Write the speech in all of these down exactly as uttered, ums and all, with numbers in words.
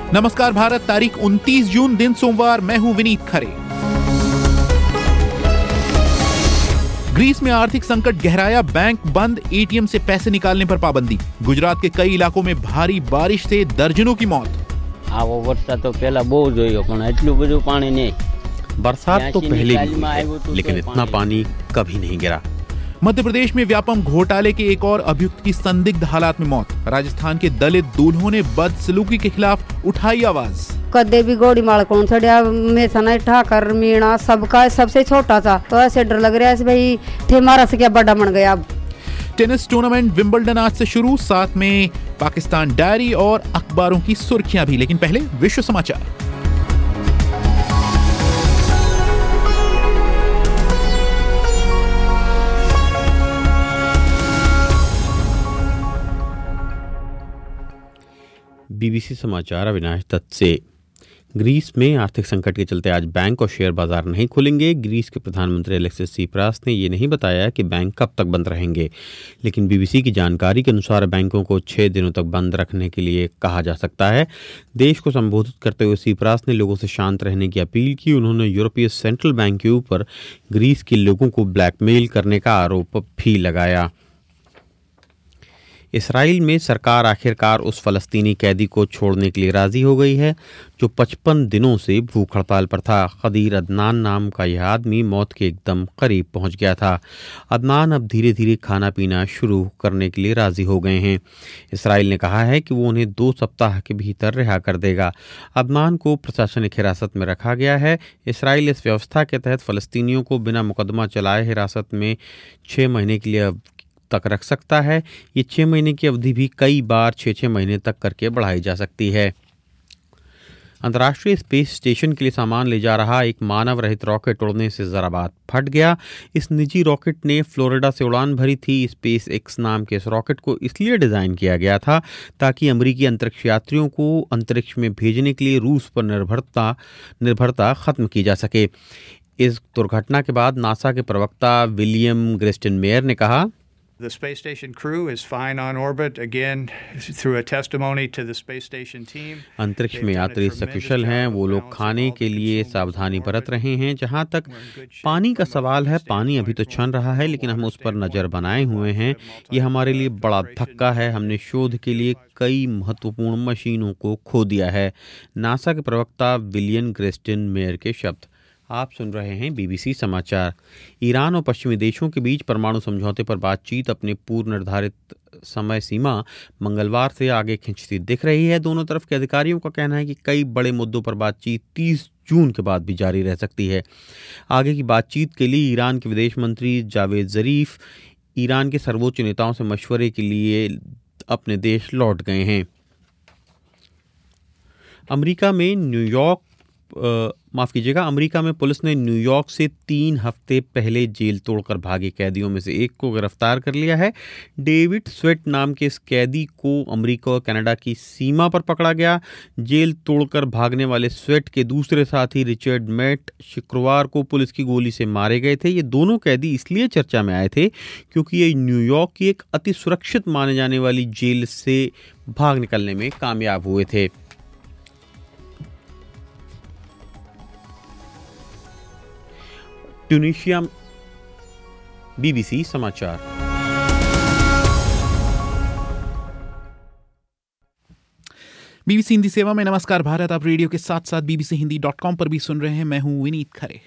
नमस्कार भारत, तारीख उनतीस जून, दिन सोमवार। मैं हूं विनीत खरे। ग्रीस में आर्थिक संकट गहराया, बैंक बंद, एटीएम से पैसे निकालने पर पाबंदी। गुजरात के कई इलाकों में भारी बारिश से दर्जनों की मौत। आवो वरसाद तो पहला बहुत जोयो पण એટલું બધું પાણી નહીં। बरसात तो पहले भी हुई है, लेकिन इतना पानी कभी नहीं गिरा। मध्य प्रदेश में व्यापम घोटाले के एक और अभियुक्त की संदिग्ध हालात में मौत। राजस्थान के दलित दूल्हों ने बदसलूकी के खिलाफ उठाई आवाज। कदे भी गोड़ी माल कौन छड़िया में सना ठाकर मीणा सबका सबसे छोटा सा, तो ऐसे डर लग रहा है भाई थे मारा से क्या बड़ा बन गया। अब टेनिस टूर्नामेंट विंबलडन आज से शुरू, साथ में पाकिस्तान डायरी और अखबारों की सुर्खियां भी। लेकिन पहले विश्व समाचार। बीबीसी समाचार अविनाश दत्त से। ग्रीस में आर्थिक संकट के चलते आज बैंक और शेयर बाजार नहीं खुलेंगे। ग्रीस के प्रधानमंत्री अलेक्सिस सिप्रास ने ये नहीं बताया कि बैंक कब तक बंद रहेंगे, लेकिन बीबीसी की जानकारी के अनुसार बैंकों को छह दिनों तक बंद रखने के लिए कहा जा सकता है। देश को संबोधित करते हुए सिप्रास ने लोगों से शांत रहने की अपील की। उन्होंने यूरोपीय सेंट्रल बैंक के ऊपर ग्रीस के लोगों को ब्लैकमेल करने का आरोप भी लगाया। इसराइल में सरकार आखिरकार उस फलस्तीनी कैदी को छोड़ने के लिए राजी हो गई है जो पचपन दिनों से भूख हड़ताल पर था। खदीर अदनान नाम का यह आदमी मौत के एकदम करीब पहुंच गया था। अदनान अब धीरे धीरे खाना पीना शुरू करने के लिए राजी हो गए हैं। इसराइल ने कहा है कि वो उन्हें दो सप्ताह के भीतर रिहा कर देगा। अदनान को प्रशासनिक हिरासत में रखा गया है। इसराइल इस व्यवस्था के तहत फलस्तीनियों को बिना मुकदमा चलाए हिरासत में छः महीने के लिए तक रख सकता है। ये छः महीने की अवधि भी कई बार छः छः महीने तक करके बढ़ाई जा सकती है। अंतर्राष्ट्रीय स्पेस स्टेशन के लिए सामान ले जा रहा एक मानव रहित रॉकेट उड़ने से जरा बात फट गया। इस निजी रॉकेट ने फ्लोरिडा से उड़ान भरी थी। स्पेस एक्स नाम के इस रॉकेट को इसलिए डिज़ाइन किया गया था ताकि अमेरिकी अंतरिक्ष यात्रियों को अंतरिक्ष में भेजने के लिए रूस पर निर्भरता निर्भरता खत्म की जा सके। इस दुर्घटना के बाद नासा के प्रवक्ता विलियम ग्रेस्टन मेयर ने कहा, The space station crew is fine on orbit again through a testimony to the space station team. अंतरिक्ष में यात्री सकुशल हैं। वो लोग खाने के लिए सावधानी बरत रहे हैं। जहां तक पानी का सवाल है, पानी अभी तो छन रहा है, लेकिन हम उस पर नज़र बनाए हुए हैं। ये हमारे लिए बड़ा धक्का है। हमने शोध के लिए कई महत्वपूर्ण मशीनों को खो दिया है। नासा के प्रवक्ता विलियम ग्रेस्टन मेयर के शब्द। आप सुन रहे हैं बीबीसी समाचार। ईरान और पश्चिमी देशों के बीच परमाणु समझौते पर बातचीत अपने पूर्व निर्धारित समय सीमा मंगलवार से आगे खिंचती दिख रही है। दोनों तरफ के अधिकारियों का कहना है कि कई बड़े मुद्दों पर बातचीत तीस जून के बाद भी जारी रह सकती है। आगे की बातचीत के लिए ईरान के विदेश मंत्री जावेद ज़रीफ ईरान के सर्वोच्च नेताओं से मशवरे के लिए अपने देश लौट गए हैं। अमेरिका में न्यूयॉर्क माफ़ कीजिएगा अमेरिका में पुलिस ने न्यूयॉर्क से तीन हफ्ते पहले जेल तोड़कर भागे कैदियों में से एक को गिरफ्तार कर लिया है। डेविड स्वेट नाम के इस कैदी को अमेरिका और कनाडा की सीमा पर पकड़ा गया। जेल तोड़कर भागने वाले स्वेट के दूसरे साथी रिचर्ड मैट शुक्रवार को पुलिस की गोली से मारे गए थे। ये दोनों कैदी इसलिए चर्चा में आए थे क्योंकि ये न्यूयॉर्क की एक अति सुरक्षित माने जाने वाली जेल से भाग निकलने में कामयाब हुए थे। ट्यूनीशिया। बीबीसी समाचार। बीबीसी हिंदी सेवा में नमस्कार भारत। आप रेडियो के साथ साथ बीबीसी हिंदी डॉट कॉम पर भी सुन रहे हैं। मैं हूं विनीत खरे।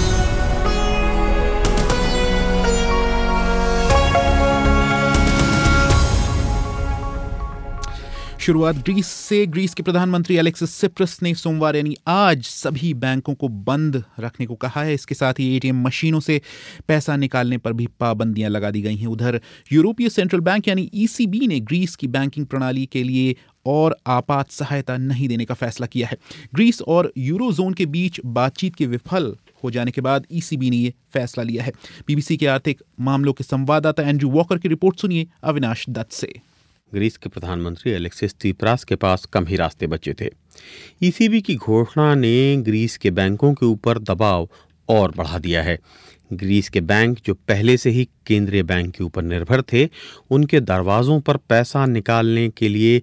शुरुआत ग्रीस से। ग्रीस के प्रधानमंत्री अलेक्सिस सिप्रास ने सोमवार यानी आज सभी बैंकों को बंद रखने को कहा है। इसके साथ ही एटीएम मशीनों से पैसा निकालने पर भी पाबंदियां लगा दी गई हैं। उधर यूरोपीय सेंट्रल बैंक यानी ईसीबी ने ग्रीस की बैंकिंग प्रणाली के लिए और आपात सहायता नहीं देने का फैसला किया है। ग्रीस और यूरोजोन के बीच बातचीत के विफल हो जाने के बाद ईसीबी ने यह फैसला लिया है। बीबीसी के आर्थिक मामलों के संवाददाता एंड्रू वॉकर की रिपोर्ट सुनिए अविनाश दत्त से। ग्रीस के प्रधानमंत्री अलेक्सिस सिप्रास के पास कम ही रास्ते बचे थे। ईसीबी की घोषणा ने ग्रीस के बैंकों के ऊपर दबाव और बढ़ा दिया है। ग्रीस के बैंक जो पहले से ही केंद्रीय बैंक के ऊपर निर्भर थे, उनके दरवाजों पर पैसा निकालने के लिए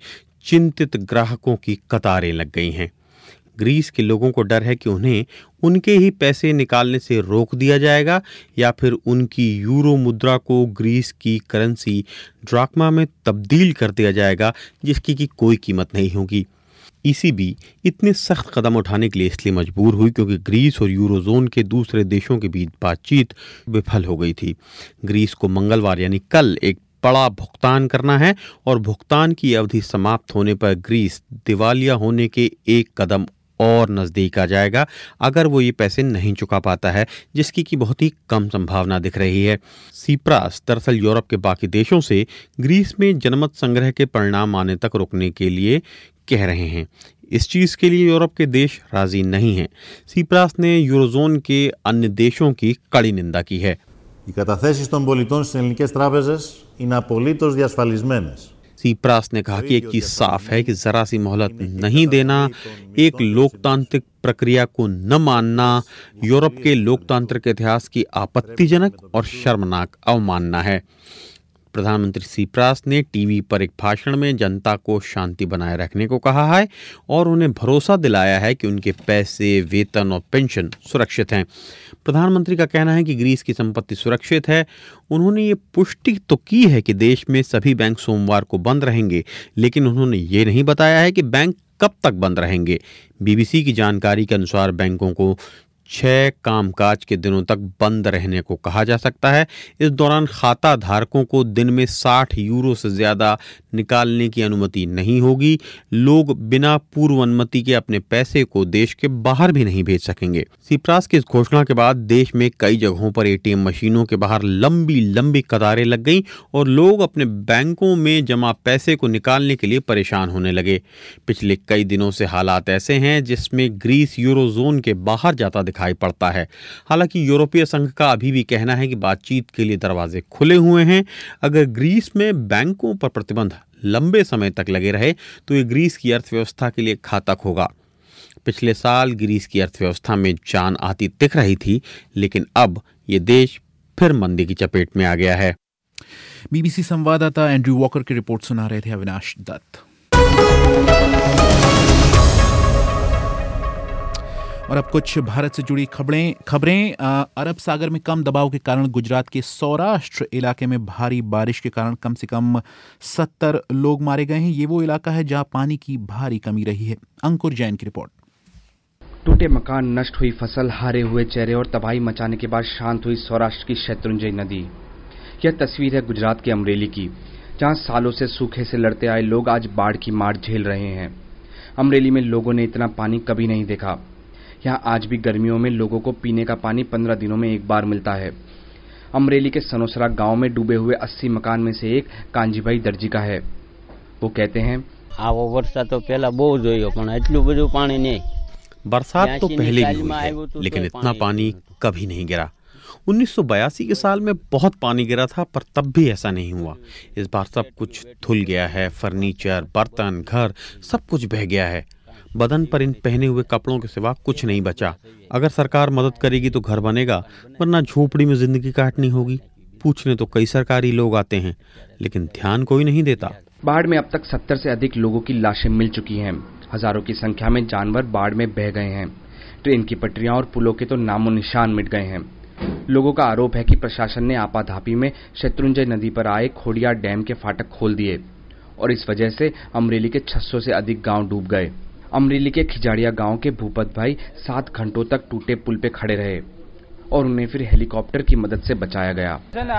चिंतित ग्राहकों की कतारें लग गई हैं। ग्रीस के लोगों को डर है कि उन्हें उनके ही पैसे निकालने से रोक दिया जाएगा या फिर उनकी यूरो मुद्रा को ग्रीस की करेंसी ड्राक्मा में तब्दील कर दिया जाएगा, जिसकी की कोई कीमत नहीं होगी। ईसीबी इतने सख्त कदम उठाने के लिए इसलिए मजबूर हुई क्योंकि ग्रीस और यूरोजोन के दूसरे देशों के बीच बातचीत विफल हो गई थी। ग्रीस को मंगलवार यानी कल एक बड़ा भुगतान करना है और भुगतान की अवधि समाप्त होने पर ग्रीस दिवालिया होने के एक कदम और नजदीक आ जाएगा अगर वो ये पैसे नहीं चुका पाता है, जिसकी की बहुत ही कम संभावना दिख रही है। सिप्रास दरअसल यूरोप के बाकी देशों से ग्रीस में जनमत संग्रह के परिणाम आने तक रुकने के लिए कह रहे हैं। इस चीज के लिए यूरोप के देश राजी नहीं हैं। सिप्रास ने यूरोजोन के अन्य देशों की कड़ी निंदा की है। Οι καταθέσεις των πολιτών στις ελληνικές τράπεζες είναι απολύτως διασφαλισμένες. सिप्रास ने कहा कि एक चीज साफ है कि जरा सी मोहलत नहीं देना, एक लोकतांत्रिक प्रक्रिया को न मानना यूरोप के लोकतांत्रिक इतिहास की आपत्तिजनक और शर्मनाक अवमानना है। प्रधानमंत्री सिप्रास ने टीवी पर एक भाषण में जनता को शांति बनाए रखने को कहा है और उन्हें भरोसा दिलाया है कि उनके पैसे, वेतन और पेंशन सुरक्षित हैं। प्रधानमंत्री का कहना है कि ग्रीस की संपत्ति सुरक्षित है। उन्होंने ये पुष्टि तो की है कि देश में सभी बैंक सोमवार को बंद रहेंगे, लेकिन उन्होंने ये नहीं बताया है कि बैंक कब तक बंद रहेंगे। बीबीसी की जानकारी के अनुसार बैंकों को छह कामकाज के दिनों तक बंद रहने को कहा जा सकता है। इस दौरान खाता धारकों को दिन में साठ यूरो से ज्यादा निकालने की अनुमति नहीं होगी। लोग बिना पूर्व अनुमति के अपने पैसे को देश के बाहर भी नहीं भेज सकेंगे। सिप्रास की इस घोषणा के बाद देश में कई जगहों पर एटीएम मशीनों के बाहर लंबी लंबी कतारें लग गईं और लोग अपने बैंकों में जमा पैसे को निकालने के लिए परेशान होने लगे। पिछले कई दिनों से हालात ऐसे हैं जिसमें ग्रीस यूरोजोन के बाहर जाता दिखाई पड़ता है। हालांकि यूरोपीय संघ का अभी भी कहना है कि बातचीत के लिए दरवाजे खुले हुए हैं। अगर ग्रीस में बैंकों पर प्रतिबंध लंबे समय तक लगे रहे तो ये ग्रीस की अर्थव्यवस्था के लिए घातक होगा। पिछले साल ग्रीस की अर्थव्यवस्था में जान आती दिख रही थी, लेकिन अब ये देश फिर मंदी की चपेट में आ गया है। बीबीसी संवाददाता एंड्रू वॉकर की रिपोर्ट सुना रहे थे अविनाश दत्त। और अब कुछ भारत से जुड़ी खबरें खबरें अरब सागर में कम दबाव के कारण गुजरात के सौराष्ट्र इलाके में भारी बारिश के कारण कम से कम सत्तर लोग मारे गए हैं। ये वो इलाका है जहां पानी की भारी कमी रही है। अंकुर जैन की रिपोर्ट। टूटे मकान, नष्ट हुई फसल, हारे हुए चेहरे और तबाही मचाने के बाद शांत हुई सौराष्ट्र की शत्रुंजय नदी। यह तस्वीर है गुजरात के अमरेली की, जहां सालों से सूखे से लड़ते आए लोग आज बाढ़ की मार झेल रहे हैं। अमरेली में लोगों ने इतना पानी कभी नहीं देखा। यहाँ आज भी गर्मियों में लोगों को पीने का पानी पंद्रह दिनों में एक बार मिलता है। अमरेली के सनोसरा गांव में डूबे हुए अस्सी मकान में से एक कांजीभाई दर्जी का है। वो कहते हैं, आवो वर्षा तो पहला बहुत जोयो पण એટલું બધું પાણી નહીં। बरसात तो पहले भी हुई है, लेकिन इतना पानी कभी नहीं गिरा। उन्नीस सौ बयासी के साल में बहुत पानी गिरा था, पर तब भी ऐसा नहीं हुआ। इस बार सब कुछ धुल गया है। फर्नीचर, बर्तन, घर सब कुछ बह गया है। बदन पर इन पहने हुए कपड़ों के सिवा कुछ नहीं बचा। अगर सरकार मदद करेगी तो घर बनेगा, वरना झोपड़ी में जिंदगी काटनी होगी। पूछने तो कई सरकारी लोग आते हैं, लेकिन ध्यान कोई नहीं देता। बाढ़ में अब तक सत्तर से अधिक लोगों की लाशें मिल चुकी हैं। हजारों की संख्या में जानवर बाढ़ में बह गए हैं। ट्रेन की पटरियां और पुलों के तो नामो निशान मिट गए हैं। लोगों का आरोप है कि प्रशासन ने आपाधापी में शत्रुंजय नदी पर आए खोडियार डैम के फाटक खोल दिए और इस वजह से अमरेली के छह सौ से अधिक गांव डूब गए। अमरेली के खिजाड़िया गांव के भूपत भाई सात घंटों तक टूटे पुल पे खड़े रहे और उन्हें फिर हेलीकॉप्टर की मदद से बचाया गया।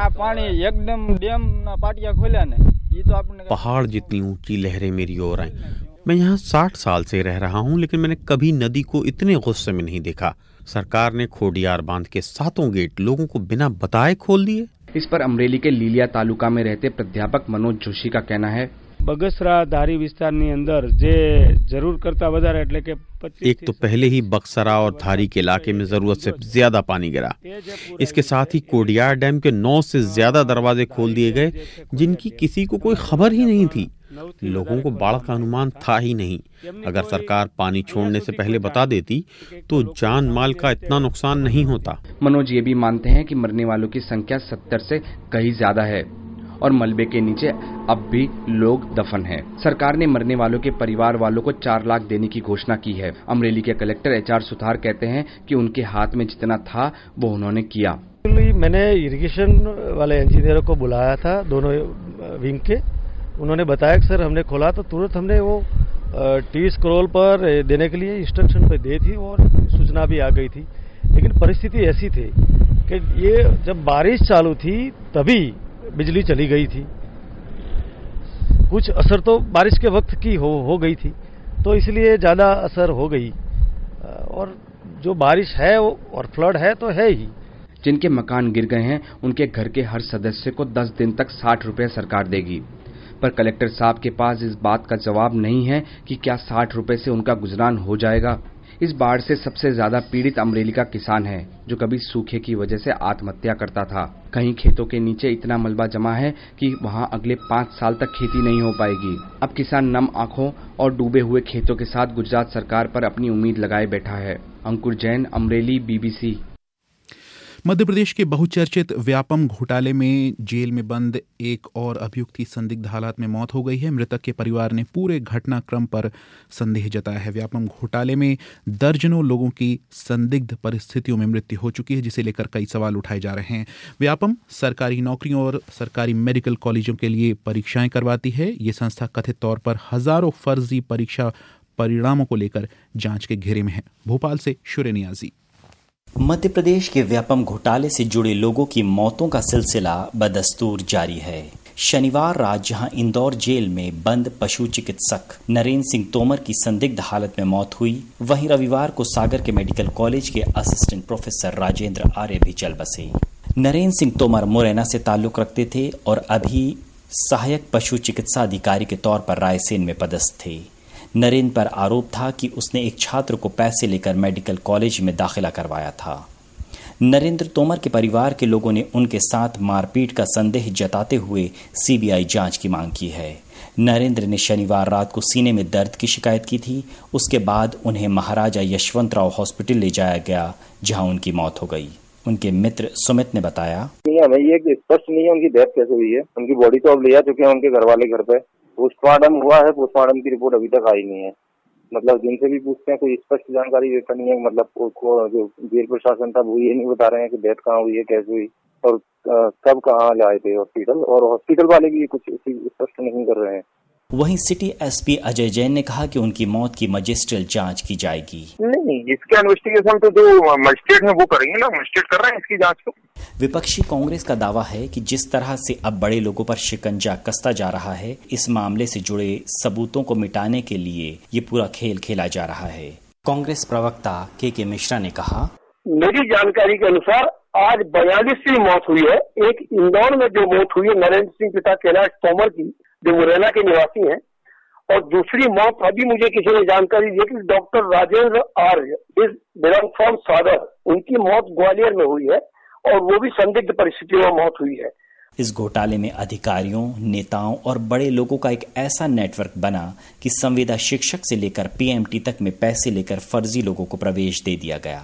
पहाड़ जितनी ऊंची लहरें मेरी ओर आई। मैं यहाँ साठ साल से रह रहा हूँ, लेकिन मैंने कभी नदी को इतने गुस्से में नहीं देखा। सरकार ने खोडियार बांध के सातों गेट लोगों को बिना बताए खोल दिए। इस पर अमरेली के लीलिया तालुका में रहते प्राध्यापक मनोज जोशी का कहना है, बगसरा धारी विस्तारनी अंदर जे जरूर करता વધારે એટલે કે एक तो पहले ही बक्सरा और धारी के इलाके में जरूरत से ज्यादा पानी गिरा। इसके साथ ही कोडियार डैम के नौ से ज्यादा दरवाजे खोल दिए गए, जिनकी किसी को कोई खबर ही नहीं थी। लोगों को बाढ़ का अनुमान था ही नहीं। अगर सरकार पानी छोड़ने से पहले बता देती तो जान माल का इतना नुकसान नहीं होता। मनोज ये भी मानते हैं कि मरने वालों की संख्या सत्तर से कहीं ज्यादा है और मलबे के नीचे अब भी लोग दफन हैं। सरकार ने मरने वालों के परिवार वालों को चार लाख देने की घोषणा की है। अमरेली के कलेक्टर एच आर सुथार कहते हैं कि उनके हाथ में जितना था वो उन्होंने किया। मैंने इरिगेशन वाले इंजीनियरों को बुलाया था, दोनों विंग के। उन्होंने बताया कि सर हमने खोला तो तुरंत हमने वो टी स्क्रॉल पर देने के लिए इंस्ट्रक्शन पे दी थी और सूचना भी आ गई थी। लेकिन परिस्थिति ऐसी थी कि ये जब बारिश चालू थी तभी बिजली चली गई थी। कुछ असर तो बारिश के वक्त की हो हो गई थी, तो इसलिए ज़्यादा असर हो गई। और जो बारिश है वो और फ्लड है तो है ही। जिनके मकान गिर गए हैं उनके घर के हर सदस्य को दस दिन तक साठ रुपए सरकार देगी। पर कलेक्टर साहब के पास इस बात का जवाब नहीं है कि क्या साठ रुपए से उनका गुजरान हो जाएगा। इस बाढ़ से सबसे ज्यादा पीड़ित अमरेली का किसान है, जो कभी सूखे की वजह से आत्महत्या करता था। कहीं खेतों के नीचे इतना मलबा जमा है कि वहां अगले पाँच साल तक खेती नहीं हो पाएगी। अब किसान नम आंखों और डूबे हुए खेतों के साथ गुजरात सरकार पर अपनी उम्मीद लगाए बैठा है। अंकुर जैन, अमरेली, बीबीसी। मध्य प्रदेश के बहुचर्चित व्यापम घोटाले में जेल में बंद एक और अभियुक्त की संदिग्ध हालात में मौत हो गई है। मृतक के परिवार ने पूरे घटनाक्रम पर संदेह जताया है। व्यापम घोटाले में दर्जनों लोगों की संदिग्ध परिस्थितियों में मृत्यु हो चुकी है, जिसे लेकर कई सवाल उठाए जा रहे हैं। व्यापम सरकारी नौकरियों और सरकारी मेडिकल कॉलेजों के लिए परीक्षाएं करवाती है। ये संस्था कथित तौर पर हजारों फर्जी परीक्षा परिणामों को लेकर जांच के घेरे में है। भोपाल से शुरे नियाजी। मध्य प्रदेश के व्यापम घोटाले से जुड़े लोगों की मौतों का सिलसिला बदस्तूर जारी है। शनिवार रात जहां इंदौर जेल में बंद पशु चिकित्सक नरेंद्र सिंह तोमर की संदिग्ध हालत में मौत हुई, वहीं रविवार को सागर के मेडिकल कॉलेज के असिस्टेंट प्रोफेसर राजेंद्र आर्य भी चल बसे। नरेंद्र सिंह तोमर मुरैना से ताल्लुक रखते थे और अभी सहायक पशु चिकित्सा अधिकारी के तौर पर रायसेन में पदस्थ थे। नरेंद्र पर आरोप था कि उसने एक छात्र को पैसे लेकर मेडिकल कॉलेज में दाखिला करवाया था। नरेंद्र तोमर के परिवार के लोगों ने उनके साथ मारपीट का संदेह जताते हुए सीबीआई जांच की मांग की है। नरेंद्र ने शनिवार रात को सीने में दर्द की शिकायत की थी। उसके बाद उन्हें महाराजा यशवंतराव हॉस्पिटल ले जाया गया, जहां उनकी मौत हो गई। उनके मित्र सुमित ने बताया, हमें ये स्पष्ट नहीं है उनकी डेथ कैसे हुई है। उनकी बॉडी तो अब ले जा चुके हैं उनके घर वाले घर पे। पोस्टमार्टम हुआ है, पोस्टमार्टम की रिपोर्ट अभी तक आई नहीं है। मतलब जिनसे भी पूछते हैं कोई स्पष्ट जानकारी देता नहीं है। मतलब जो जेल प्रशासन था वो ये नहीं बता रहे हैं कि डेथ कहाँ हुई है, कैसे हुई और कब कहाँ लाए थे हॉस्पिटल, और हॉस्पिटल वाले भी कुछ स्पष्ट नहीं कर रहे हैं। वहीं सिटी एसपी अजय जैन ने कहा कि उनकी मौत की मजिस्ट्रियल जांच की जाएगी। नहीं, इसका इन्वेस्टिगेशन तो जो मजिस्ट्रेट है वो करेंगे ना, मजिस्ट्रेट कर रहे हैं इसकी जांच को। विपक्षी कांग्रेस का दावा है कि जिस तरह से अब बड़े लोगों पर शिकंजा कसता जा रहा है, इस मामले से जुड़े सबूतों को मिटाने के लिए ये पूरा खेल खेला जा रहा है। कांग्रेस प्रवक्ता के के मिश्रा ने कहा, मेरी जानकारी के अनुसार आज बयालीसवीं मौत हुई है। एक इंदौर में जो मौत हुई है नरेंद्र सिंह पिता कैलाश तोमर की, जो मुरैना के निवासी हैं, और दूसरी मौत अभी मुझे किसी ने जानकारी दी कि doctor Rajendra Arya is belong from Sagar, उनकी मौत ग्वालियर में हुई है और वो भी संदिग्ध परिस्थितियों में मौत हुई है। इस घोटाले में अधिकारियों, नेताओं और बड़े लोगों का एक ऐसा नेटवर्क बना कि संविदा शिक्षक से लेकर पीएमटी तक में पैसे लेकर फर्जी लोगों को प्रवेश दे दिया गया।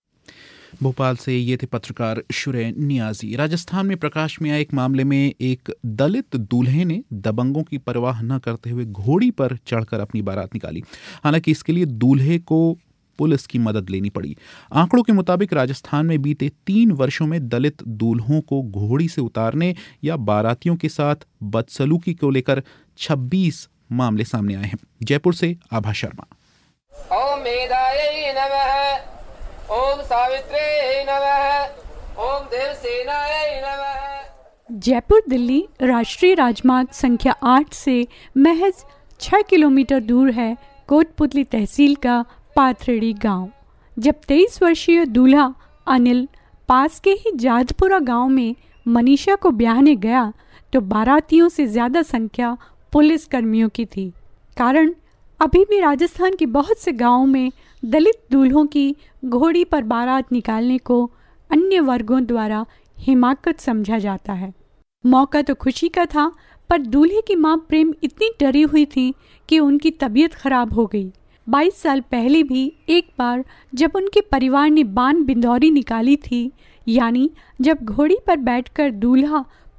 भोपाल से ये थे पत्रकार शुरे नियाजी। राजस्थान में प्रकाश में आए एक मामले में एक दलित दूल्हे ने दबंगों की परवाह न करते हुए घोड़ी पर चढ़कर अपनी बारात निकाली। हालांकि इसके लिए दूल्हे को पुलिस की मदद लेनी पड़ी। आंकड़ों के मुताबिक राजस्थान में बीते तीन वर्षों में दलित दूल्हों को घोड़ी से उतारने या बारातियों के साथ बदसलूकी को लेकर छब्बीस मामले सामने आए हैं। जयपुर से आभा शर्मा। ओम मेधायै नमः, ओम सावित्रे नमः, ओम देवसेनायै नमः। जयपुर दिल्ली राष्ट्रीय राजमार्ग संख्या आठ से महज छह किलोमीटर दूर है कोटपुतली तहसील का पाथरेड़ी गांव। जब तेईस वर्षीय दूल्हा अनिल पास के ही जाजपुरा गांव में मनीषा को ब्याहने गया तो बारातियों से ज्यादा संख्या पुलिस कर्मियों की थी। कारण अभी भी राजस्थान के बहुत से गांवों में दलित दूल्हों की घोड़ी पर बारात निकालने को अन्य वर्गों द्वारा हिमाकत समझा जाता है। मौका तो खुशी का था, पर दूल्हे की मां प्रेम इतनी डरी हुई थी कि उनकी तबीयत खराब हो गई। बाईस साल पहले भी एक बार जब उनके परिवार ने बान बिंदौरी निकाली थी, यानी जब घोड़ी पर बैठकर दूल्हा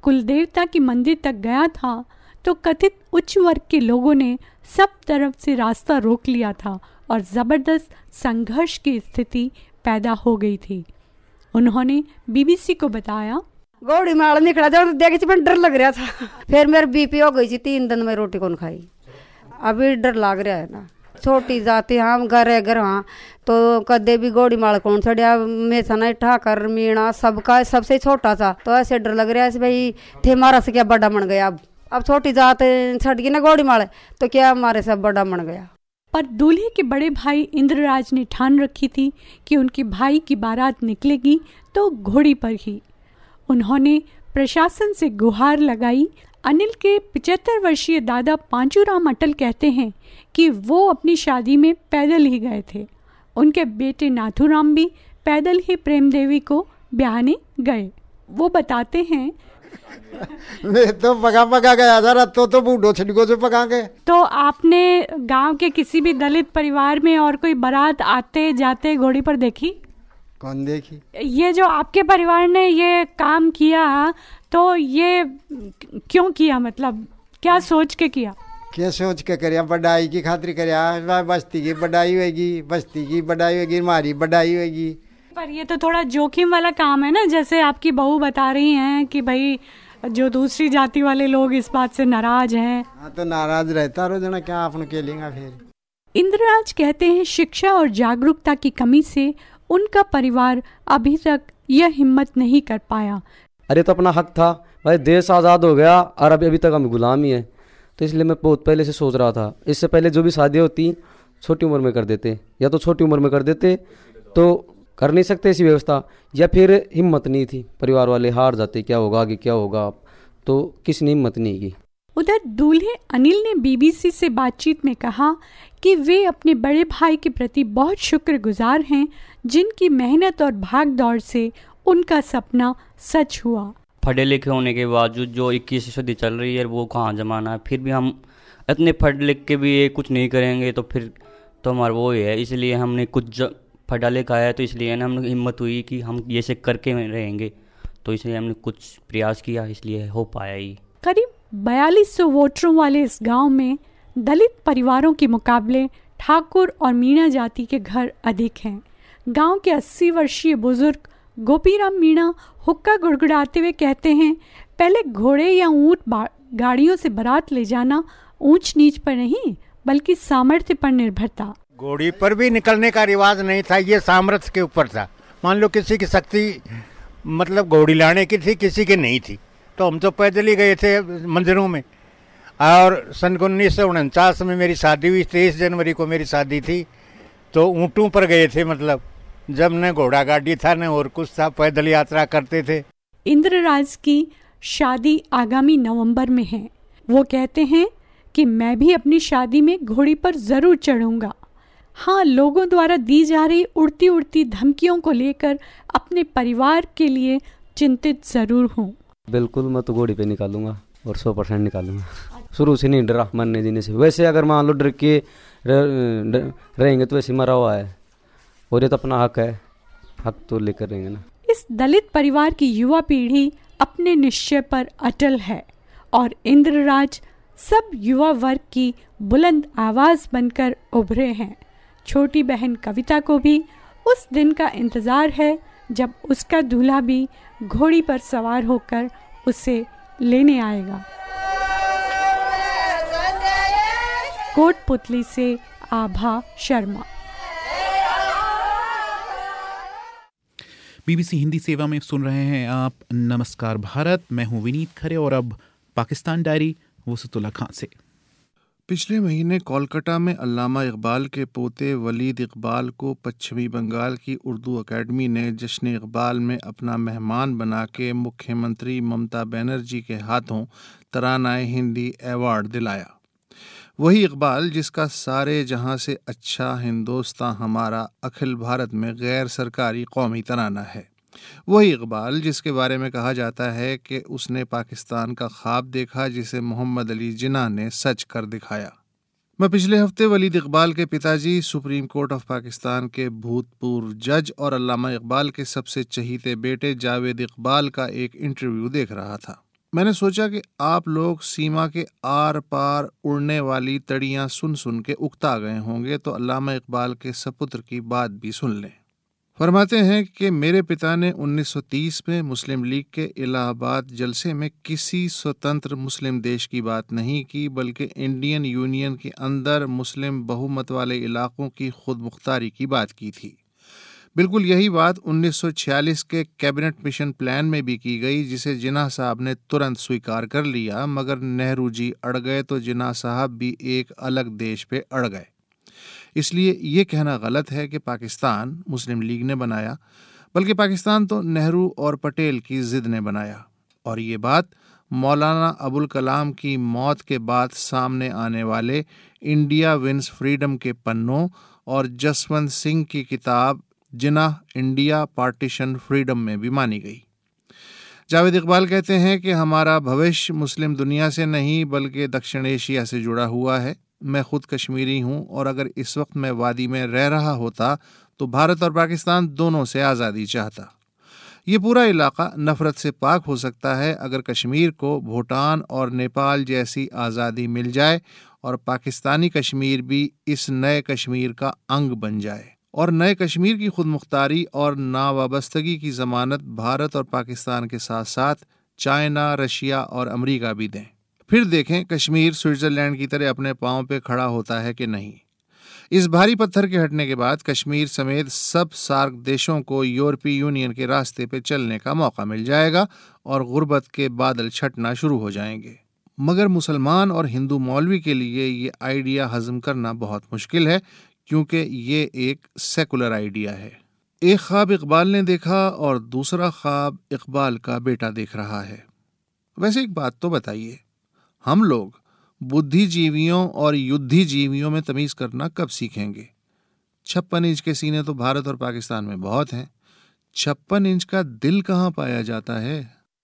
कुलदेवता के मंदिर तक गया था तो कथित उच्च वर्ग के लोगों ने सब तरफ से रास्ता रोक लिया था और ज़बरदस्त संघर्ष की स्थिति पैदा हो गई थी। उन्होंने बीबीसी को बताया, गौड़ी माल निकला जब देखे मैं डर लग रहा था। फिर मेरी बीपी हो गई थी, तीन दिन में रोटी कौन खाई। अभी डर लग रहा है ना, छोटी जाति हाँ घर है घर हाँ तो कदे भी गौड़ी माल कौन छड़िया मेसना ठाकर मीणा सबका सबसे छोटा था तो ऐसे डर लग रहा है भाई थे हमारा से क्या बड़ा बन गया। अब अब छोटी जात छट गई ना गौड़ी माल तो क्या हमारे सब बड़ा बन गया। पर दूल्हे के बड़े भाई इंद्रराज ने ठान रखी थी कि उनके भाई की बारात निकलेगी तो घोड़ी पर ही। उन्होंने प्रशासन से गुहार लगाई। अनिल के पचहत्तर वर्षीय दादा पांचूराम अटल कहते हैं कि वो अपनी शादी में पैदल ही गए थे। उनके बेटे नाथूराम भी पैदल ही प्रेम देवी को ब्याहने गए। वो बताते हैं, मैं तो पका पका गया था तो तो बूढ़ो छिड़को से पका के। तो आपने गांव के किसी भी दलित परिवार में और कोई बारात आते जाते घोड़ी पर देखी? कौन देखी? ये जो आपके परिवार ने ये काम किया तो ये क्यों किया, मतलब क्या सोच के किया? क्या सोच के करिया? बढ़ाई की खातिर करिया, बस्ती की बढ़ाई होगी, बस्ती की बढ़ाई होगी, हमारी बढ़ाई होगी। पर ये तो थोड़ा जोखिम वाला काम है ना, जैसे आपकी बहू बता रही हैं कि भाई जो दूसरी जाति वाले लोग इस बात से नाराज हैं। हाँ तो नाराज रहता रो जना क्या आपने के लेगा। फिर इंद्रराज कहते हैं शिक्षा और जागरूकता की कमी से उनका परिवार अभी तक यह हिम्मत नहीं कर पाया। अरे तो अपना हक था भाई, देश आज़ाद हो गया और अभी अभी तक हम गुलाम ही है, तो इसलिए मैं बहुत पहले से सोच रहा था। इससे पहले जो भी शादी होती छोटी उम्र में कर देते, या तो छोटी उम्र में कर देते तो कर नहीं सकते ऐसी व्यवस्था, या फिर हिम्मत नहीं थी, परिवार वाले हार जाते, क्या होगा आगे क्या होगा, तो किसी ने हिम्मत नहीं की। उधर दूल्हे अनिल ने बीबीसी से बातचीत में कहा कि वे अपने बड़े भाई के प्रति बहुत शुक्रगुजार हैं जिनकी मेहनत और भाग दौड़ से उनका सपना सच हुआ। पढ़े लिखे होने के बावजूद जो इक्कीसवीं सदी चल रही है वो कहाँ जमाना है, फिर भी हम इतने पढ़ लिख के भी ये कुछ नहीं करेंगे तो फिर तो हमारा वो ही है। इसलिए हमने कुछ पढ़ा लिखा है तो इसलिए ना हमने हिम्मत हुई कि हम ये से करके रहेंगे, तो इसलिए हमने कुछ प्रयास किया, इसलिए हो पाया ही। करीब बयालीस सौ वोटरों वाले इस गांव में दलित परिवारों के मुकाबले ठाकुर और मीणा जाति के घर अधिक हैं। गांव के अस्सी वर्षीय बुजुर्ग गोपीराम मीणा हुक्का गुड़गुड़ाते हुए कहते हैं, पहले घोड़े या ऊंट गाड़ियों से बारात ले जाना ऊंच नीच पर नहीं बल्कि सामर्थ्य पर निर्भर था। घोड़ी पर भी निकलने का रिवाज नहीं था, ये सामर्थ्य के ऊपर था। मान लो किसी की शक्ति मतलब घोड़ी लाने की थी, किसी की नहीं थी, तो हम तो पैदल ही गए थे मंदिरों में। और सन उन्नीस सौ उनचास में मेरी शादी हुई, तेईस जनवरी को मेरी शादी थी, तो ऊँटों पर गए थे, मतलब जब न घोड़ा गाड़ी था न और कुछ था, पैदल यात्रा करते थे। इंद्रराज की शादी आगामी नवंबर में है। वो कहते हैं कि मैं भी अपनी शादी में घोड़ी पर जरूर चढ़ूंगा। हाँ, लोगों द्वारा दी जा रही उड़ती उड़ती धमकियों को लेकर अपने परिवार के लिए चिंतित जरूर हूँ। बिल्कुल, मैं तो घोड़ी पे निकालूंगा और सौ परसेंट निकालूंगा। शुरू से नहीं डरा मरने जीने से। वैसे अगर मान लो डर के रहेंगे तो वैसे मरा हुआ है, और ये तो अपना हक है, हक तो लेकर रहेंगे ना। इस दलित परिवार की युवा पीढ़ी अपने निश्चय पर अटल है और इंद्रराज सब युवा वर्ग की बुलंद आवाज बनकर उभरे हैं। छोटी बहन कविता को भी उस दिन का इंतजार है जब उसका दूल्हा भी घोड़ी पर सवार होकर उसे लेने आएगा। कोटपुतली से आभा शर्मा। बीबीसी हिंदी सेवा में सुन रहे हैं आप नमस्कार भारत। मैं हूं विनीत खरे और अब पाकिस्तान डायरी वसतुल्ला खान से। पिछले महीने कोलकाता में अल्लामा इकबाल के पोते वलीद इकबाल को पश्चिमी बंगाल की उर्दू अकेडमी ने जश्न इकबाल में अपना मेहमान बना के मुख्यमंत्री ममता बनर्जी के हाथों तरानाए हिंदी अवार्ड दिलाया। वही इकबाल जिसका सारे जहां से अच्छा हिंदोस्तां हमारा अखिल भारत में गैर सरकारी कौमी तराना है। वही इकबाल जिसके बारे में कहा जाता है कि उसने पाकिस्तान का ख्वाब देखा जिसे मोहम्मद अली जिन्ना ने सच कर दिखाया। मैं पिछले हफ्ते वलीद इकबाल के पिताजी सुप्रीम कोर्ट ऑफ पाकिस्तान के भूतपूर्व जज और अल्लामा इकबाल के सबसे चहीते बेटे जावेद इकबाल का एक इंटरव्यू देख रहा था। मैंने सोचा कि आप लोग सीमा के आर पार उड़ने वाली तड़ियाँ सुन सुन के उकता गए होंगे, तो अल्लामा इकबाल के सपुत्र की बात भी सुन लें। फरमाते हैं कि मेरे पिता ने उन्नीस सौ तीस में मुस्लिम लीग के इलाहाबाद जलसे में किसी स्वतंत्र मुस्लिम देश की बात नहीं की, बल्कि इंडियन यूनियन के अंदर मुस्लिम बहुमत वाले इलाकों की खुद मुख्तारी की बात की थी। बिल्कुल यही बात उन्नीस सौ छियालीस के कैबिनेट मिशन प्लान में भी की गई, जिसे जिन्ना साहब ने तुरंत स्वीकार कर लिया, मगर नेहरू जी अड़ गए तो जिन्ना साहब भी एक अलग देश पे अड़ गए। इसलिए ये कहना गलत है कि पाकिस्तान मुस्लिम लीग ने बनाया, बल्कि पाकिस्तान तो नेहरू और पटेल की जिद ने बनाया। और ये बात मौलाना अबुल कलाम की मौत के बाद सामने आने वाले इंडिया विंस फ्रीडम के पन्नों और जसवंत सिंह की किताब जिन्ना इंडिया पार्टीशन फ्रीडम में भी मानी गई। जावेद इकबाल कहते हैं कि हमारा भविष्य मुस्लिम दुनिया से नहीं बल्कि दक्षिण एशिया से जुड़ा हुआ है। मैं खुद कश्मीरी हूँ और अगर इस वक्त मैं वादी में रह रहा होता तो भारत और पाकिस्तान दोनों से आज़ादी चाहता। ये पूरा इलाका नफरत से पाक हो सकता है अगर कश्मीर को भूटान और नेपाल जैसी आज़ादी मिल जाए और पाकिस्तानी कश्मीर भी इस नए कश्मीर का अंग बन जाए और नए कश्मीर की खुद मुख्तारी और नावाबस्तगी की ज़मानत भारत और पाकिस्तान के साथ साथ चाइना, रशिया और अमेरिका भी दें। फिर देखें कश्मीर स्विट्ज़रलैंड की तरह अपने पाँव पे खड़ा होता है कि नहीं। इस भारी पत्थर के हटने के बाद कश्मीर समेत सब सार्क देशों को यूरोपीय यूनियन के रास्ते पे चलने का मौका मिल जाएगा और गुर्बत के बादल छटना शुरू हो जाएंगे। मगर मुसलमान और हिंदू मौलवी के लिए ये आइडिया हजम करना बहुत मुश्किल है, क्योंकि ये एक सेकुलर आइडिया है। एक ख्वाब इकबाल ने देखा और दूसरा ख्वाब इकबाल का बेटा देख रहा है। वैसे एक बात तो बताइए, हम लोग बुद्धिजीवियों और युद्धिजीवियों में तमीज़ करना कब सीखेंगे? छप्पन इंच के सीने तो भारत और पाकिस्तान में बहुत हैं, छप्पन इंच का दिल कहाँ पाया जाता है?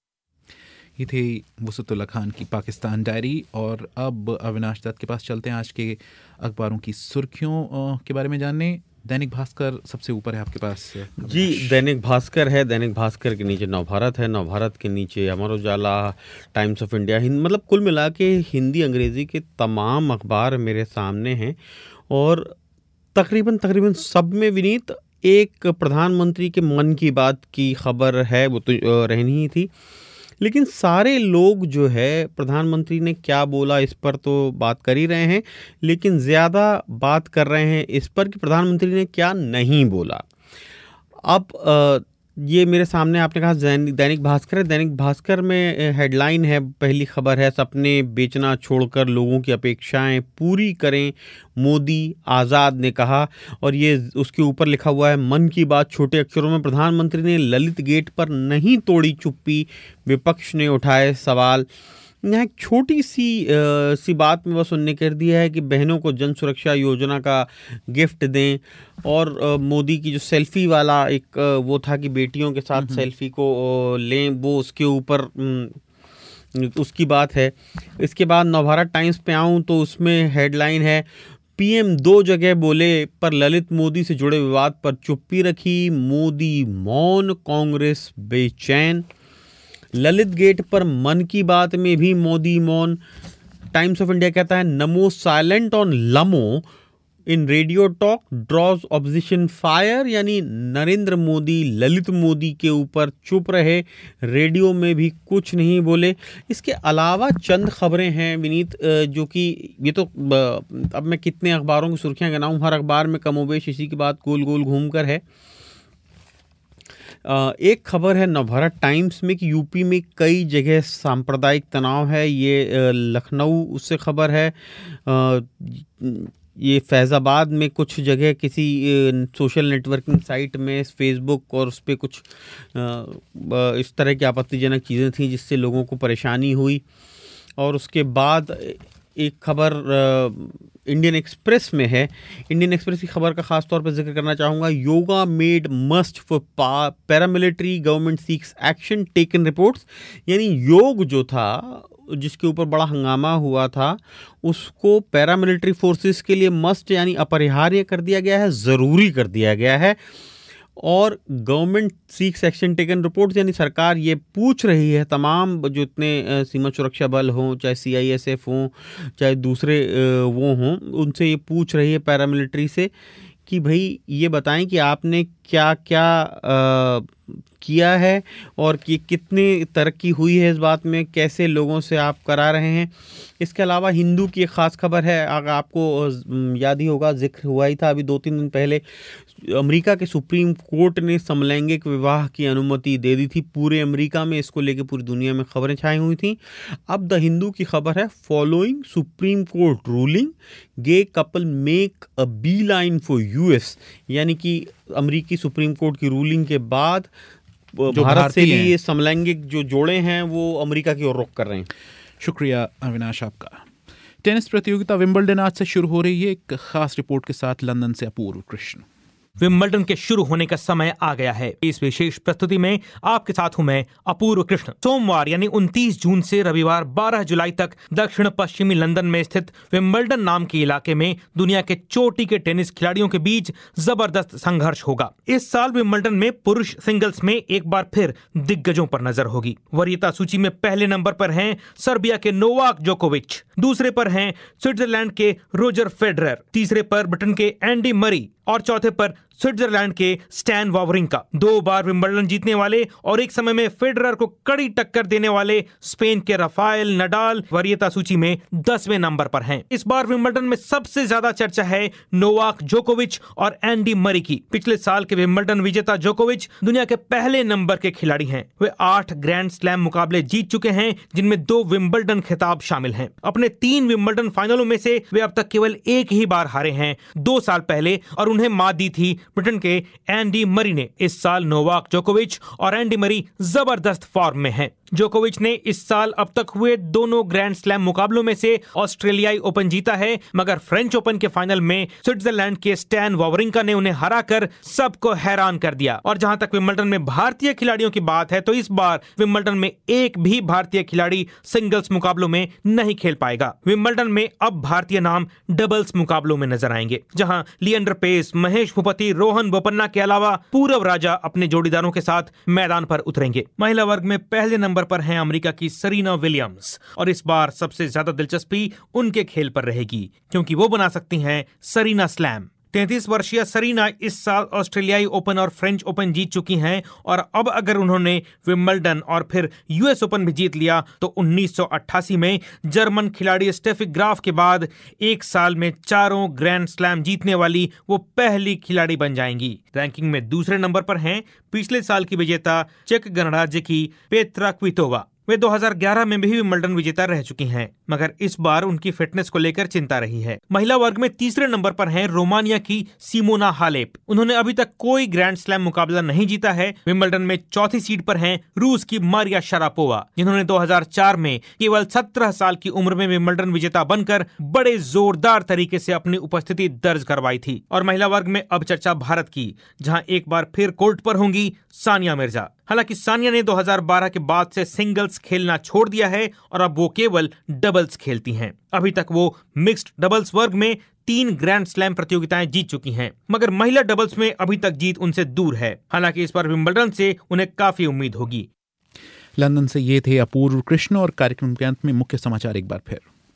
ये थे वसतुल्ला खान की पाकिस्तान डायरी। और अब अविनाश दत्त के पास चलते हैं आज के अखबारों की सुर्खियों के बारे में जानने। दैनिक भास्कर सबसे ऊपर है आपके पास जी। दैनिक भास्कर है, दैनिक भास्कर के नीचे नवभारत है, नवभारत के नीचे Amar Ujala, times of India, Hind, मतलब कुल मिला के हिंदी अंग्रेज़ी के तमाम अखबार मेरे सामने हैं और तकरीबन तकरीबन सब में विनीत एक प्रधानमंत्री के मन की बात की खबर है, वो तो रहनी ही थी। लेकिन सारे लोग जो है प्रधानमंत्री ने क्या बोला इस पर तो बात कर ही रहे हैं, लेकिन ज़्यादा बात कर रहे हैं इस पर कि प्रधानमंत्री ने क्या नहीं बोला। अब आ, ये मेरे सामने आपने कहा दैनिक भास्कर है। दैनिक भास्कर में हेडलाइन है, पहली खबर है, सपने बेचना छोड़कर लोगों की अपेक्षाएं पूरी करें, मोदी आज़ाद ने कहा। और ये उसके ऊपर लिखा हुआ है, मन की बात छोटे अक्षरों में, प्रधानमंत्री ने ललित गेट पर नहीं तोड़ी चुप्पी, विपक्ष ने उठाए सवाल। यहाँ एक छोटी सी आ, सी बात में बस उनने कर दिया है कि बहनों को जन सुरक्षा योजना का गिफ्ट दें। और आ, मोदी की जो सेल्फी वाला एक आ, वो था कि बेटियों के साथ सेल्फी को आ, लें, वो उसके ऊपर उसकी बात है। इसके बाद नवभारत टाइम्स पे आऊँ तो उसमें हेडलाइन है, पीएम दो जगह बोले पर ललित मोदी से जुड़े विवाद पर चुप्पी रखी, मोदी मौन, कांग्रेस बेचैन। ललित गेट पर मन की बात में भी मोदी मौन। टाइम्स ऑफ इंडिया कहता है, NaMo silent on LaMo in radio talk draws opposition fire, यानी नरेंद्र मोदी ललित मोदी के ऊपर चुप रहे, रेडियो में भी कुछ नहीं बोले। इसके अलावा चंद खबरें हैं विनीत, जो कि ये तो अब मैं कितने अखबारों की सुर्खियां गिनाऊं, हर अखबार में कमोबेश इसी की बात गोल गोल घूम कर है। एक खबर है नवभारत टाइम्स में कि यूपी में कई जगह सांप्रदायिक तनाव है, ये लखनऊ उससे खबर है। ये फैज़ाबाद में कुछ जगह किसी सोशल नेटवर्किंग साइट में, फेसबुक और उस पर कुछ इस तरह की आपत्तिजनक चीज़ें थीं जिससे लोगों को परेशानी हुई। और उसके बाद एक खबर इंडियन एक्सप्रेस में है। इंडियन एक्सप्रेस की खबर का खास तौर पर जिक्र करना चाहूँगा, yoga made must for paramilitary, government seeks action taken reports. यानी योग जो था जिसके ऊपर बड़ा हंगामा हुआ था, उसको पैरामिलिट्री फोर्सेस के लिए मस्ट यानी अपरिहार्य कर दिया गया है, ज़रूरी कर दिया गया है। और government seeks action taken report, यानी सरकार ये पूछ रही है तमाम जो इतने सीमा सुरक्षा बल हों, चाहे सी आई एस एफ हों, चाहे दूसरे वो हों, उनसे ये पूछ रही है पैरामिलिट्री से कि भाई ये बताएं कि आपने क्या क्या आ, किया है और कि कितनी तरक्की हुई है इस बात में, कैसे लोगों से आप करा रहे हैं। इसके अलावा हिंदू की एक ख़ास खबर है, अगर आपको याद ही होगा, जिक्र हुआ ही था अभी दो तीन दिन पहले, अमेरिका के सुप्रीम कोर्ट ने समलैंगिक विवाह की अनुमति दे दी थी पूरे अमेरिका में। इसको लेके पूरी दुनिया में खबरें छाई हुई थी। अब द हिंदू की खबर है, following supreme court ruling gay couple make a beeline for US, यानी कि अमेरिकी सुप्रीम कोर्ट की रूलिंग के बाद भारत से भी ये समलैंगिक जो जोड़े हैं वो अमेरिका की ओर रुख कर रहे हैं। शुक्रिया अविनाश आपका। टेनिस प्रतियोगिता विंबलडन आज से शुरू हो रही है। एक खास रिपोर्ट के साथ लंदन से अपूर्व कृष्ण। विंबलडन के शुरू होने का समय आ गया है। इस विशेष प्रस्तुति में आपके साथ हूं मैं अपूर्व कृष्ण। सोमवार यानी उनतीस जून से रविवार बारह जुलाई तक दक्षिण पश्चिमी लंदन में स्थित विंबलडन नाम के इलाके में दुनिया के चोटी के टेनिस खिलाड़ियों के बीच जबरदस्त संघर्ष होगा। इस साल विंबलडन में पुरुष सिंगल्स में एक बार फिर दिग्गजों पर नजर होगी। वरीयता सूची में पहले नंबर पर हैं सर्बिया के नोवाक जोकोविच, दूसरे पर हैं स्विट्जरलैंड के रोजर फेडरर, तीसरे पर ब्रिटेन के एंडी मरी और चौथे पर स्विट्जरलैंड के स्टैन वावरिंका। दो बार विंबलडन जीतने वाले और एक समय में फेडरर को कड़ी टक्कर देने वाले स्पेन के राफेल नडाल वरीयता सूची में दसवें नंबर पर हैं। इस बार विंबलडन में सबसे ज्यादा चर्चा है नोवाक जोकोविच और एंडी मरी की। पिछले साल के विंबलडन विजेता जोकोविच दुनिया के पहले नंबर के खिलाड़ी हैं। वे आठ ग्रैंड स्लैम मुकाबले जीत चुके हैं, जिनमें दो विंबलडन खिताब शामिल हैं। अपने तीन विंबलडन फाइनलों में से वे अब तक केवल एक ही बार हारे हैं, दो साल पहले, और उन्हें मात दी थी ब्रिटेन के एंडी मरी ने। इस साल नोवाक जोकोविच और एंडी मरी जबरदस्त फॉर्म में हैं। जोकोविच ने इस साल अब तक हुए दोनों ग्रैंड स्लैम मुकाबलों में से ऑस्ट्रेलियाई ओपन जीता है, मगर फ्रेंच ओपन के फाइनल में स्विट्जरलैंड के स्टैन वावरिंका ने उन्हें हराकर सबको हैरान कर दिया। और जहां तक विंबलडन में भारतीय खिलाड़ियों की बात है, तो इस बार विंबलडन में एक भी भारतीय खिलाड़ी सिंगल्स मुकाबलों में नहीं खेल पाएगा। विंबलडन में अब भारतीय नाम डबल्स मुकाबलों में नजर आएंगे, जहां लिएंडर पेस, महेश भूपति, रोहन बोपन्ना के अलावा पूरव राजा अपने जोड़ीदारों के साथ मैदान पर उतरेंगे। महिला वर्ग में पहले नंबर पर हैं अमेरिका की सरीना विलियम्स, और इस बार सबसे ज्यादा दिलचस्पी उनके खेल पर रहेगी, क्योंकि वो बना सकती हैं सरीना स्लैम। तैंतीस वर्षीय सरीना इस साल ऑस्ट्रेलियाई ओपन और फ्रेंच ओपन जीत चुकी हैं, और अब अगर उन्होंने विंबलडन और फिर यूएस ओपन भी जीत लिया तो उन्नीस सौ अट्ठासी में जर्मन खिलाड़ी स्टेफी ग्राफ के बाद एक साल में चारों ग्रैंड स्लैम जीतने वाली वो पहली खिलाड़ी बन जाएंगी। रैंकिंग में दूसरे नंबर पर हैं पिछले साल की विजेता चेक गणराज्य की पेत्रा क्वितोवा। वे दो हज़ार ग्यारह में भी विंबलडन विजेता रह चुकी हैं, मगर इस बार उनकी फिटनेस को लेकर चिंता रही है। महिला वर्ग में तीसरे नंबर पर हैं रोमानिया की सिमोना हालेप। उन्होंने अभी तक कोई ग्रैंड स्लैम मुकाबला नहीं जीता है। विंबलडन में चौथी सीट पर हैं रूस की मारिया शरापोवा, जिन्होंने दो हज़ार चार में केवल सत्रह साल की उम्र में विंबलडन विजेता बनकर बड़े जोरदार तरीके से अपनी उपस्थिति दर्ज करवाई थी। और महिला वर्ग में अब चर्चा भारत की, जहां एक बार फिर कोर्ट पर होंगी सानिया मिर्जा। हालांकि सानिया ने दो हज़ार बारह के बाद से सिंगल्स खेलना छोड़ दिया है और अब वो केवल डबल्स खेलती हैं। अभी तक वो मिक्स्ड डबल्स वर्ग में तीन ग्रैंड स्लैम प्रतियोगिताएं जीत चुकी हैं, मगर महिला डबल्स में अभी तक जीत उनसे दूर है। हालांकि इस बार विंबलडन से उन्हें काफी उम्मीद होगी। लंदन से ये थे अपूर्व कृष्ण, और कार्यक्रम के अंत में मुख्य समाचार एक बार फिर।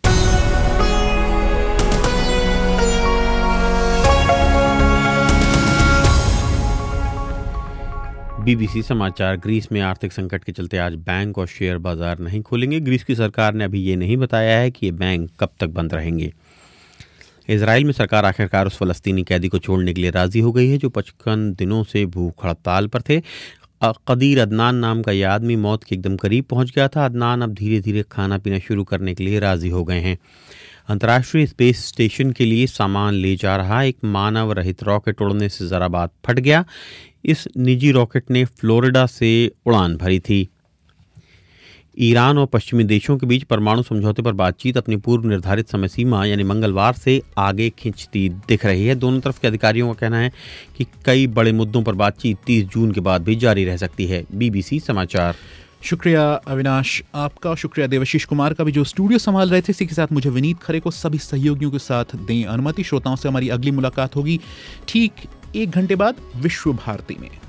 बीबीसी समाचार। ग्रीस में आर्थिक संकट के चलते आज बैंक और शेयर बाजार नहीं खोलेंगे। ग्रीस की सरकार ने अभी ये नहीं बताया है कि ये बैंक कब तक बंद रहेंगे। इजराइल में सरकार आखिरकार उस फलस्तीनी कैदी को छोड़ने के लिए राजी हो गई है जो पचपन दिनों से भूख हड़ताल पर थे। कदीर अदनान नाम का यह आदमी मौत के एकदम करीब पहुंच गया था। अदनान अब धीरे धीरे खाना पीना शुरू करने के लिए राजी हो गए हैं। अंतर्राष्ट्रीय स्पेस स्टेशन के लिए सामान ले जा रहा एक मानव रहित रॉकेट उड़ने से ज़रा बात फट गया। इस निजी रॉकेट ने फ्लोरिडा से उड़ान भरी थी। ईरान और पश्चिमी देशों के बीच परमाणु समझौते पर बातचीत अपनी पूर्व निर्धारित समय सीमा यानी मंगलवार से आगे खिंचती दिख रही है। दोनों तरफ के अधिकारियों का कहना है कि कई बड़े मुद्दों पर बातचीत तीस जून के बाद भी जारी रह सकती है। बीबीसी समाचार। शुक्रिया अविनाश आपका, शुक्रिया देवशीष कुमार का भी जो स्टूडियो संभाल रहे थे। इसी के साथ मुझे विनीत खरे को सभी सहयोगियों के साथ दें अनुमति। श्रोताओं से हमारी अगली मुलाकात होगी ठीक एक घंटे बाद विश्व भारती में।